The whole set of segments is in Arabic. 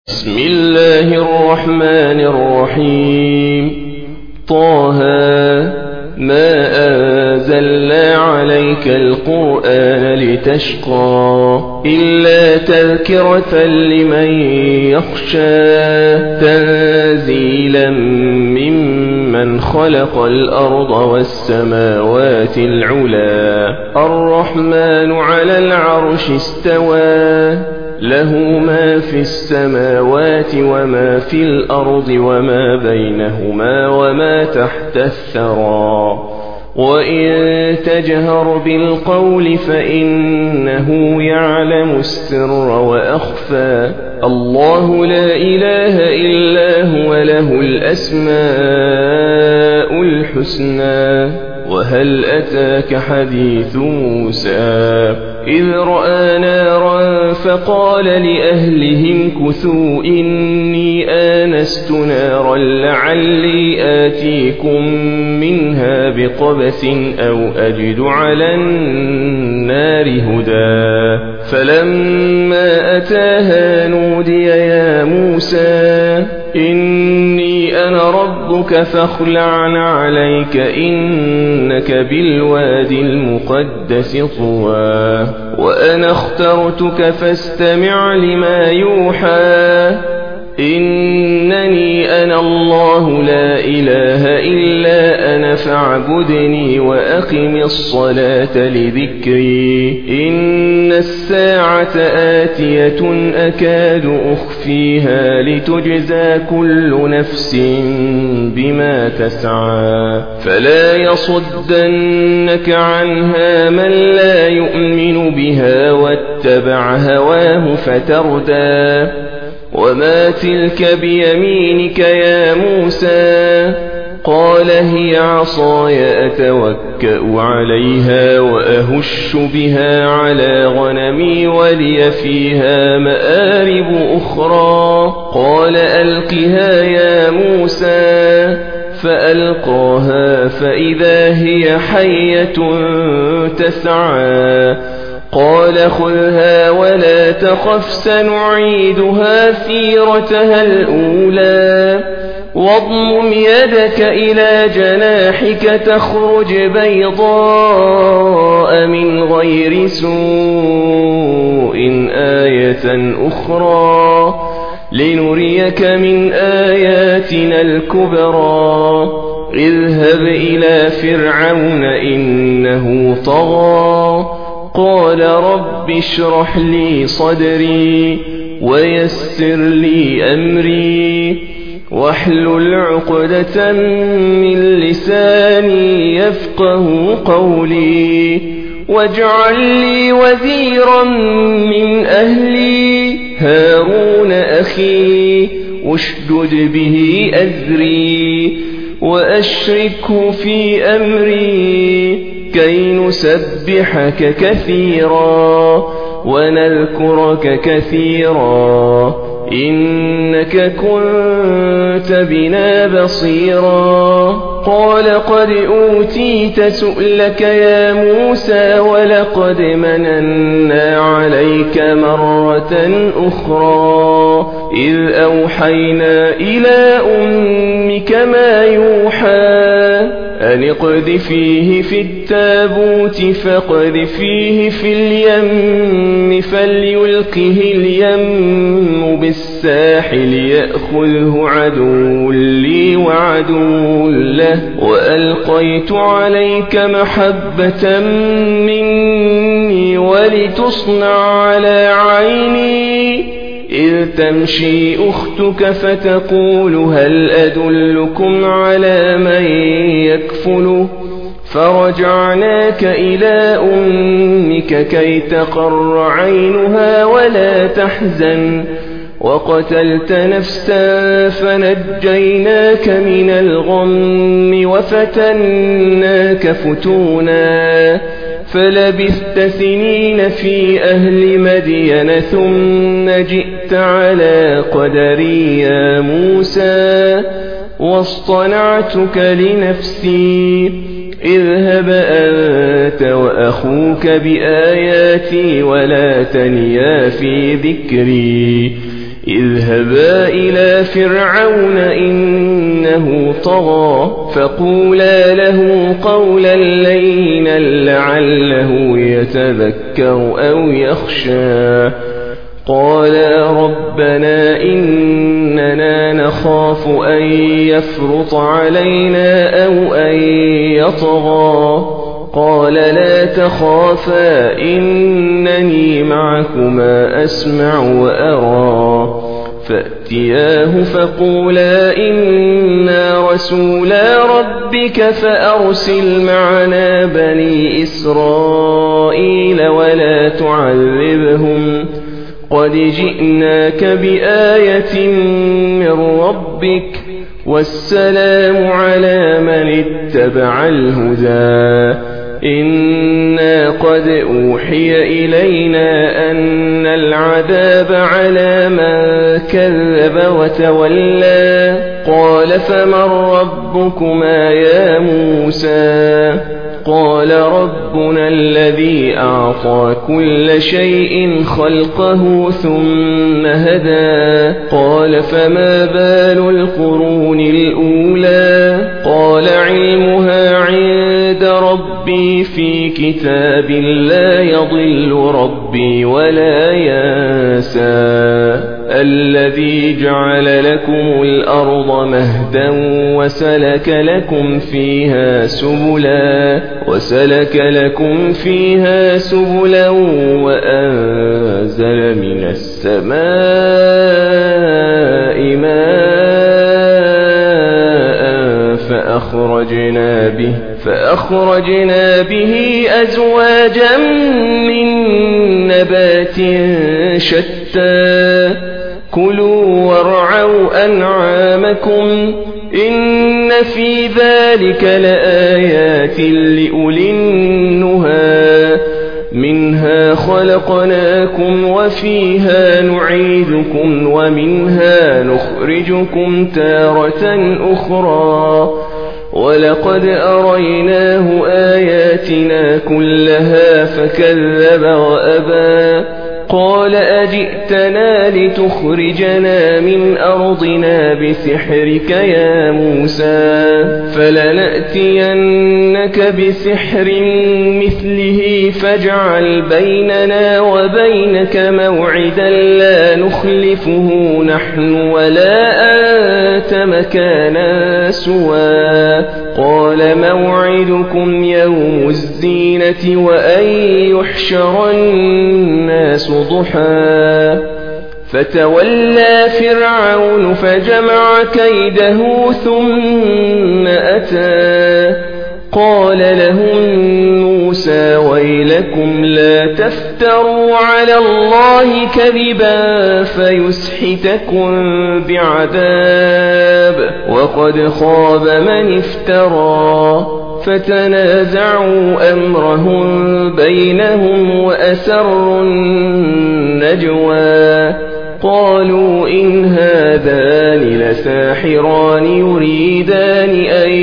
بسم الله الرحمن الرحيم. طه ما أنزلنا عليك القرآن لتشقى إلا تذكرة لمن يخشى تنزيلا ممن خلق الأرض والسماوات العلا الرحمن على العرش استوى له ما في السماوات وما في الأرض وما بينهما وما تحت الثرى وإن تجهر بالقول فإنه يعلم السر وأخفى الله لا إله إلا هو له الأسماء الحسنى وهل أتاك حديث موسى إذ رأى نارا فقال لأهلهم كثوا إني آنست نارا لعلي آتيكم منها بقبس أو أجد على النار هدى فلما أتاها نودي يا موسى إني أنا ربك فاخلع عليك إنك بالوادي المقدس طوى وأنا اخترتك فاستمع لما يوحى إنني أنا الله لا إله إلا أنا فاعبدني وأقم الصلاة لذكري إن الساعة آتية أكاد أخفيها لتجزى كل نفس بما تسعى فلا يصدنك عنها من لا يؤمن بها واتبع هواه فتردى وما تلك بيمينك يا موسى قال هي عصاي أتوكأ عليها وأهش بها على غنمي ولي فيها مآرب أخرى قال ألقها يا موسى فألقاها فإذا هي حية تسعى قال خذها ولا تخف سنعيدها سيرتها الأولى واضمم يدك إلى جناحك تخرج بيضاء من غير سوء آية أخرى لنريك من آياتنا الكبرى اذهب إلى فرعون إنه طغى قال رب اشرح لي صدري ويسر لي أمري واحلل عقدة من لساني يفقه قولي واجعل لي وزيرا من أهلي هارون أخي اشدد به أزري وأشركه في أمري كي نسبحك كثيرا ونذكرك كثيرا إنك كنت بنا بصيرا قال قد أوتيت سؤلك يا موسى ولقد مننا عليك مرة أخرى إذ أوحينا إلى أمك ما يوحى أن اقذفيه في التابوت فاقذفيه في اليم فليلقه اليم بالساحل يأخذه عدو لي وعدو له وألقيت عليك محبة مني ولتصنع على عيني إذ تمشي أختك فتقول هل أدلكم على من يكفله فرجعناك إلى أمك كي تقر عينها ولا تحزن وقتلت نفسا فنجيناك من الغم وفتناك فتونا فلبثت سنين في أهل مدين ثم جئت على قدري يا موسى واصطنعتك لنفسي اذهب أنت وأخوك بآياتي ولا تنيا في ذكري اذهبا إلى فرعون إنه طغى فقولا له قولا لينا لعله يتذكر أو يخشى قالا ربنا إننا نخاف أن يفرط علينا أو أن يطغى قال لا تخافا إنني معكما أسمع وأرى فأتياه فقولا إنا رسولا ربك فأرسل معنا بني إسرائيل ولا تعذبهم قد جئناك بآية من ربك والسلام على من اتبع الهدى إنا قد أوحي إلينا أن العذاب على من كذب وتولى قال فمن ربكما يا موسى قال ربنا الذي أعطى كل شيء خلقه ثم هدى قال فما بال القرون الأولى قال علمها عند ربي في كتاب لا يضل ربي ولا ينسى الذي جعل لكم الأرض مهدا وسلك لكم فيها سبلا وأنزل من السماء ماء فأخرجنا به أزواجا من نبات شتى كلوا وارعوا أنعامكم إن في ذلك لآيات لأولي النهى منها خلقناكم وفيها نعيدكم ومنها نخرجكم تارة أخرى ولقد أريناه آياتنا كلها فكذب وأبى قال أجئتنا لتخرجنا من أرضنا بسحرك يا موسى فلنأتينك بسحر مثله فاجعل بيننا وبينك موعدا لا نخلفه نحن ولا أنت مكانا سوى قال موعدكم يوم الزينة وأن يحشر الناس ضحى فتولى فرعون فجمع كيده ثم أتى قال لهم موسى ويلكم لا تفتروا على الله كذبا فيسحتكم بعذاب وقد خاب من افترى فتنازعوا أمرهم بينهم وأسروا النجوى قالوا إن هذان لساحران يريدان أن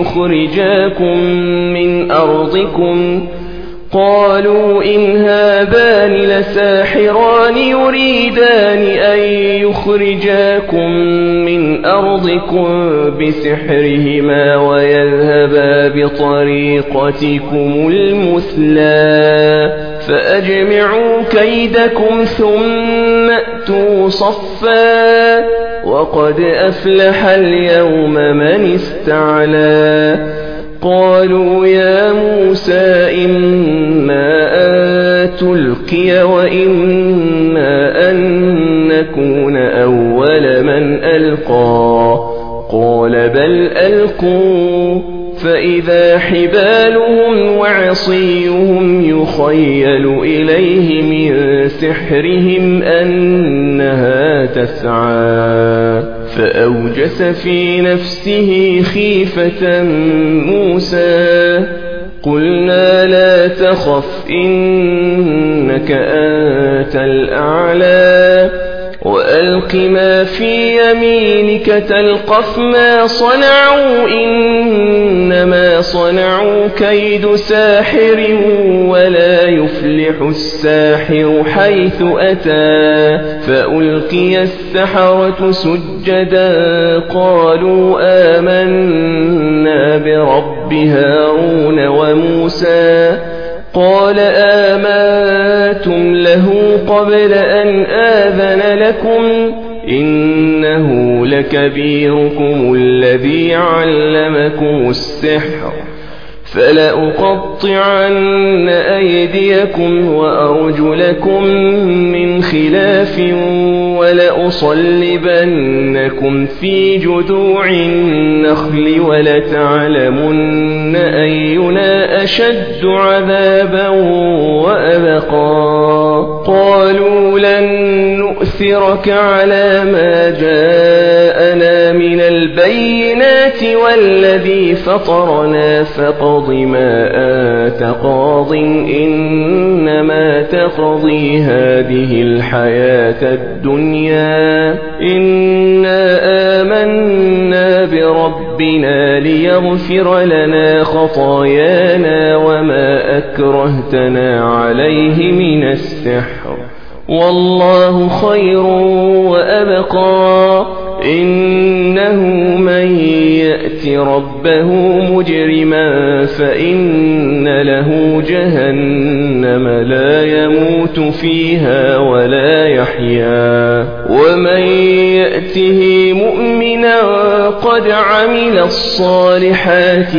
يخرجاكم من أرضكم بسحرهما ويذهبا بطريقتكم المثلى فأجمعوا كيدكم ثم أتوا صفا وقد أفلح اليوم من استعلى قالوا يا موسى إما أن تلقي وإما أن نكون أول من ألقى قال بل ألقوا فإذا حبالهم وعصيهم يخيل إليه من سحرهم أنها تسعى فأوجس في نفسه خيفة موسى قلنا لا تخف إنك أنت الأعلى وألق ما في يمينك تلقف ما صنعوا إنما صنعوا كيد ساحر ولا يفلح الساحر حيث أتى فألقي السحرة سجدا قالوا آمنا برب هارون وموسى قال آمنتم له قبل أن آذن لكم إنه لكبيركم الذي علمكم السحر فلأقطعن أيديكم وأرجلكم من خلاف ولأصلبنكم في جذوع النخل ولتعلمن أينا أشد عذابا وأبقى قالوا لن نؤثرك على ما جاءنا من البينات والذي فطرنا فقض ما أنت قاض إنما تقضي هذه الحياة الدنيا إنا آمنا بربنا ليغفر لنا خطايانا وما أكرهتنا عليه من السحر والله خير وأبقى إنه من يأت ربه مجرما فإن له جهنم لا يموت فيها ولا يحيا ومن يأته مؤمنا قد عمل الصالحات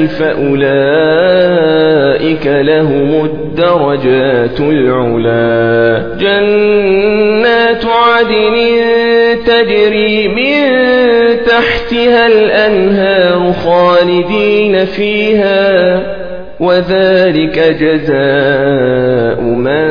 فأولئك لهم الدرجات العلا جنات عدن تجري من تحتها الأنهار خالدين فيها وذلك جزاء من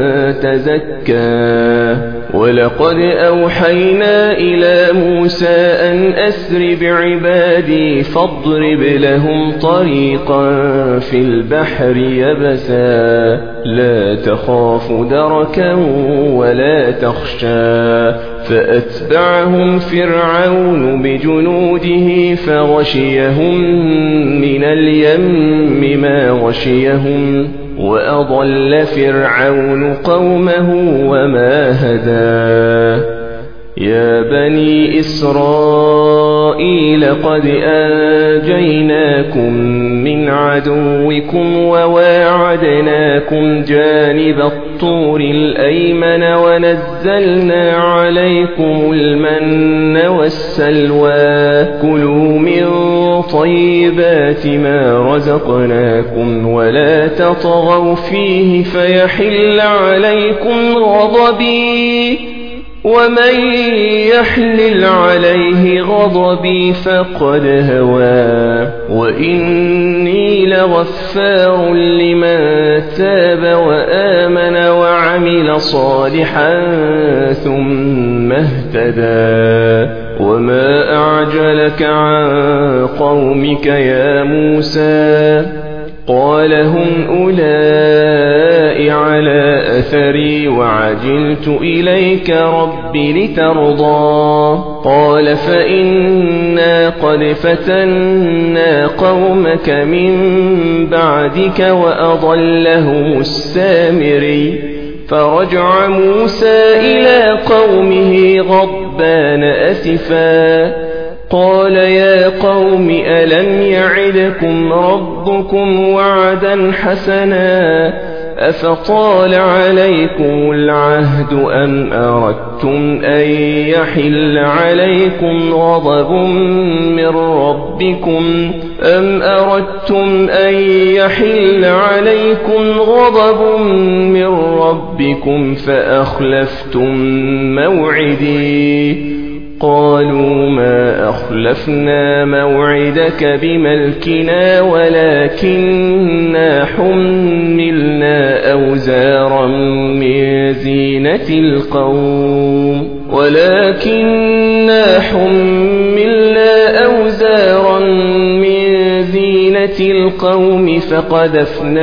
تزكى ولقد أوحينا إلى موسى أن أسر بعبادي فاضرب لهم طريقا في البحر يبسا لا تخاف دركا ولا تخشى فأتبعهم فرعون بجنوده فغشيهم من اليم ما غشيهم وأضل فرعون قومه وما هدى يا بني إسرائيل قد أنجيناكم من عدوكم وواعدناكم جانب الطور الأيمن ونزلنا عليكم المن والسلوى كلوا من طيبات ما رزقناكم ولا تطغوا فيه فيحل عليكم غضبي ومن يحلل عليه غضبي فقد هوى وإني لغفار لمن تاب وآمن وعمل صالحا ثم اهتدى وما أعجلك عن قومك يا موسى قال هم أولئك على أثري وعجلت إليك رب لترضى قال فإنا قد فتنا قومك من بعدك وأضلهم السامري فرجع موسى إلى قومه غضبان أسفا قال يا قوم ألم يعدكم ربكم وعدا حسنا أفطال عليكم العهد أم أردتم أن يحل عليكم غضب من ربكم فأخلفتم موعدي قالوا ما أخلفنا موعدك بملكنا ولكننا حملنا أوزارا من زينة القوم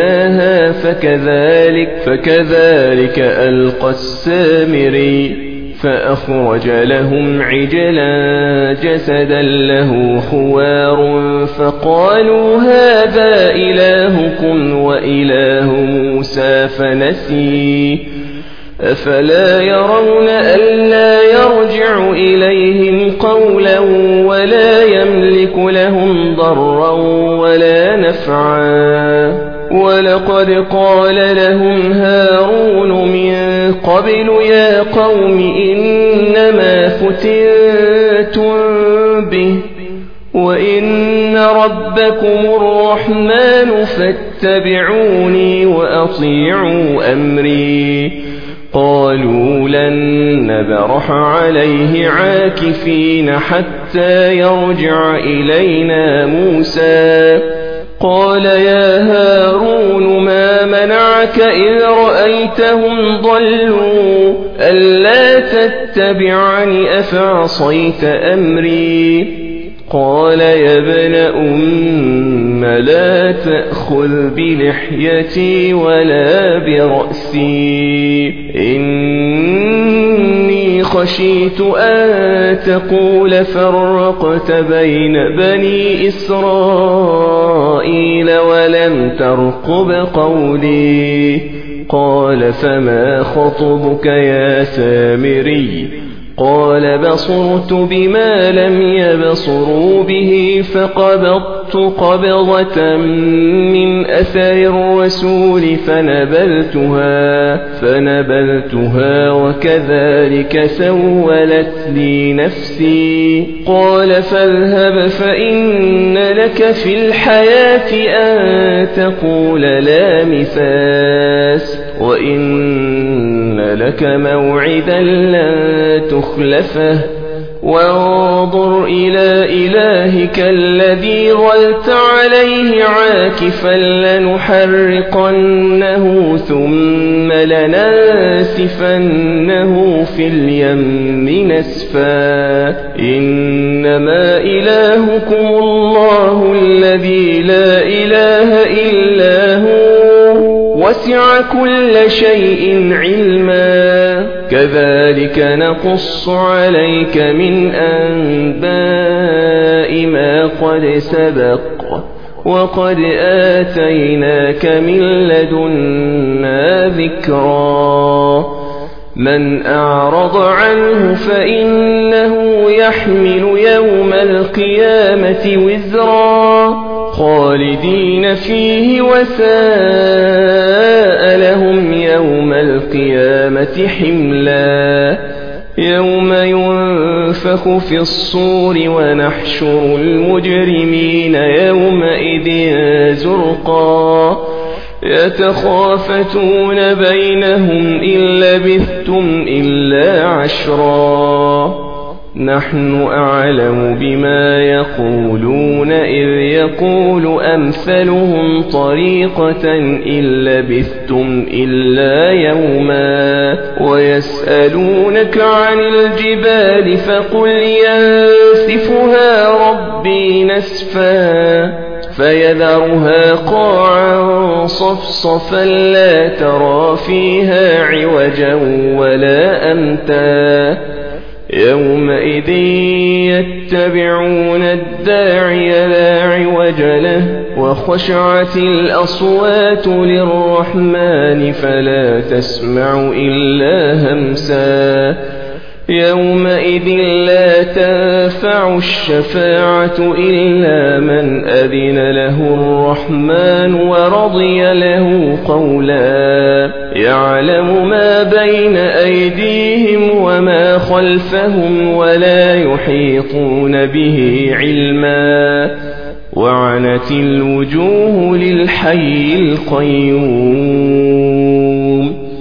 فقذفناها فكذلك ألقى السامري فأخرج لهم عجلا جسدا له خوار فقالوا هذا إلهكم وإله موسى فنسي أفلا يرون ألا يرجع إليهم قولا ولا يملك لهم ضرا ولا نفعا ولقد قال لهم هارون من قبل يا قوم إنما فتنتم به وإن ربكم الرحمن فاتبعوني وأطيعوا أمري قالوا لن نبرح عليه عاكفين حتى يرجع إلينا موسى قال يا هارون ما منعك إذ رأيتهم ضلوا ألا تتبعني أفعصيت أمري قال يا ابن أم لا تأخذ بلحيتي ولا برأسي إني خشيت أن تقول فرقت بين بني إسرائيل ولم ترقب قولي قال فما خطبك يا سامري قال بصرت بما لم يبصروا به فقبضت قبضة من أثر الرسول فنبذتها وكذلك سولت لي نفسي قال فاذهب فإن لك في الحياة أن تقول لا مساس وإن لك موعدا لن تخلفه وانظر إلى إلهك الذي ظلت عليه عاكفا لنحرقنه ثم لننسفنه في اليم نسفا إنما إلهكم الله الذي لا إله إلا هو وسع كل شيء علما كذلك نقص عليك من أنباء ما قد سبق وقد آتيناك من لدنا ذكرا من أعرض عنه فإنه يحمل يوم القيامة وزرا خالدين فيه وساء لهم يوم القيامة حملا يوم ينفخ في الصور ونحشر المجرمين يومئذ زرقا يتخافتون بينهم إن لبثتم إلا عشرا نحن أعلم بما يقولون إذ يقول أمثلهم طريقة إن لبثتم إلا يوما ويسألونك عن الجبال فقل ينسفها ربي نسفا فيذرها قاعا صفصفا لا ترى فيها عوجا ولا أمتا يومئذ يتبعون الداعي لا عوج له وخشعت الأصوات للرحمن فلا تسمع إلا همسا يومئذ لا تنفع الشفاعة إلا من أذن له الرحمن ورضي له قولا يعلم ما بين أيديهم وما خلفهم ولا يحيطون به علما وعنت الوجوه للحي القيوم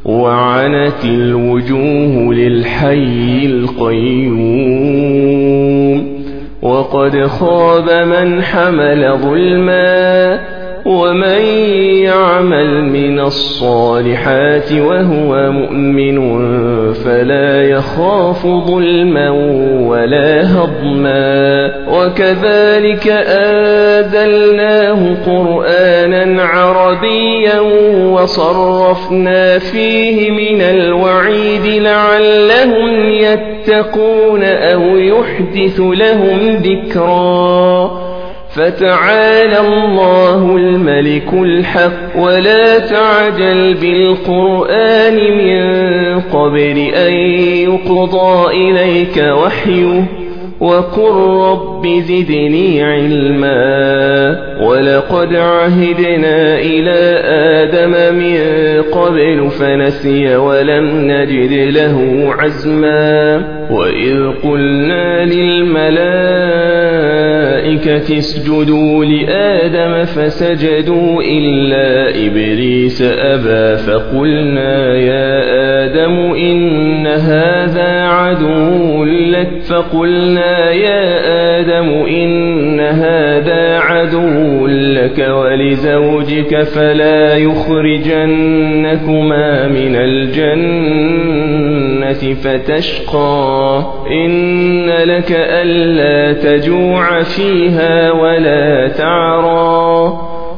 وقد خاب من حمل ظلما ومن يعمل من الصالحات وهو مؤمن فلا يخاف ظلما ولا هضما وكذلك أنزلناه قرآنا عربيا وصرفنا فيه من الوعيد لعلهم يتقون أو يحدث لهم ذكرا فتعالى الله الملك الحق ولا تعجل بالقرآن من قبل أن يقضى إليك وحيه وقل رب زدني علما ولقد عهدنا إلى آدم من قبل فنسي ولم نجد له عزما وإذ قلنا للملائكة اسجدوا لآدم فسجدوا إلا إبليس أبى فقلنا يا آدم إن هذا عدو لك ولزوجك فلا يخرجنكما من الجنة فتشقى إن لك ألا تجوع فيها ولا تعرى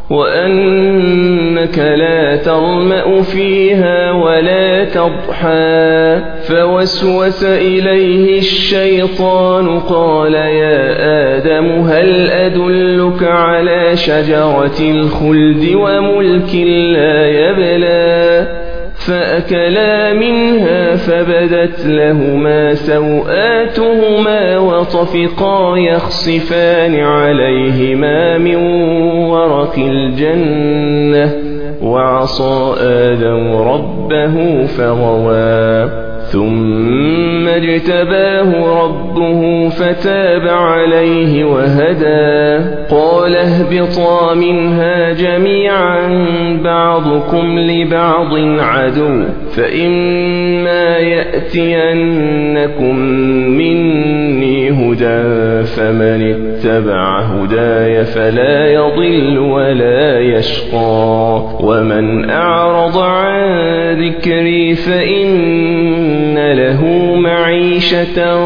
وأنك لا تظمأ فيها ولا تضحى فوسوس إليه الشيطان قال يا آدم هل أدلك على شجرة الخلد وملك لا يبلى فأكلا منها فبدت لهما سوآتهما وطفقا يخصفان عليهما من ورق الجنة وعصى آدم ربه فغوى ثم اجتباه ربه فتاب عليه وهدى قال اهبطا منها جميعا بعضكم لبعض عدو فإما يأتينكم مني هدى فمن اتبع هداي فلا يضل ولا يشقى ومن أعرض عن ذكري فإن له معيشة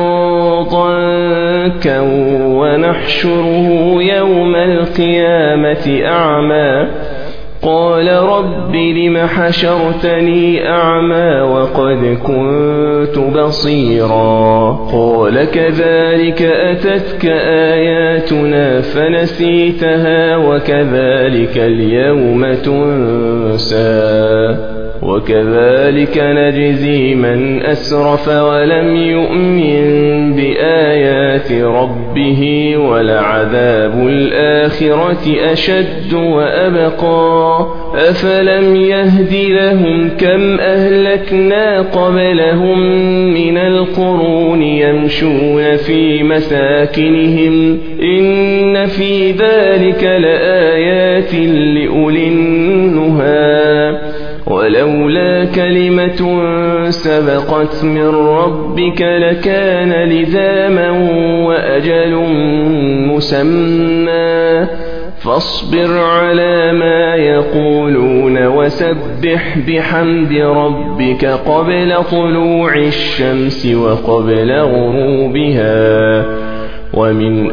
ضنكا ونحشره يوم القيامة أعمى قال رب لم حشرتني أعمى وقد كنت بصيرا قال كذلك أتتك آياتنا فنسيتها وكذلك اليوم تنسى وكذلك نجزي من أسرف ولم يؤمن بآيات ربه ولعذاب الآخرة أشد وأبقى أفلم يهد لهم كم أهلكنا قبلهم من القرون يمشون في مساكنهم إن في ذلك لآيات لأولي النهى ولولا كلمة سبقت من ربك لكان لزاما وأجل مسمى فاصبر على ما يقولون وسبح بحمد ربك قبل طلوع الشمس وقبل غروبها ومن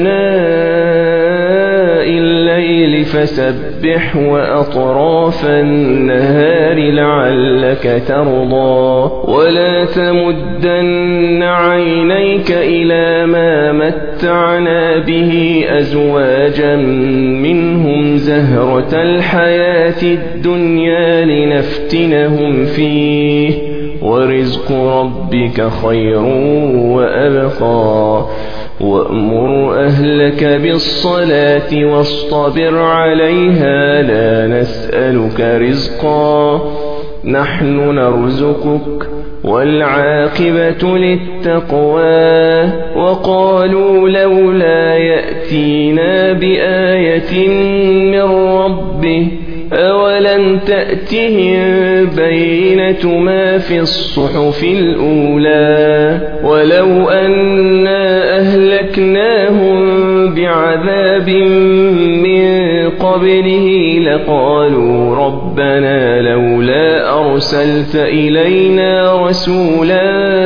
آناء الليل فسبح وأطراف النهار لعلك ترضى ولا تمدن عينيك إلى ما متعنا به أزواجا منهم زهرة الحياة الدنيا لنفتنهم فيه ورزق ربك خير وأبقى وأمر أهلك بالصلاة واصطبر عليها لا نسألك رزقا نحن نرزقك والعاقبة للتقوى وقالوا لولا يأتينا بآية من ربه أولم تأتهم بينة ما في الصحف الأولى ولو أنا أهلكناهم بعذاب من قبله لقالوا ربنا لولا أرسلت إلينا رسولا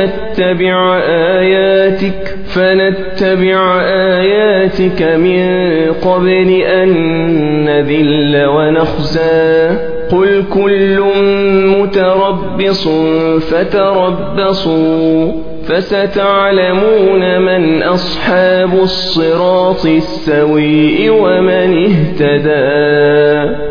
فنتبع آياتك من قبل أن نذل ونخزى قل كل متربص فتربصوا فستعلمون من أصحاب الصراط السويء ومن اهتدى.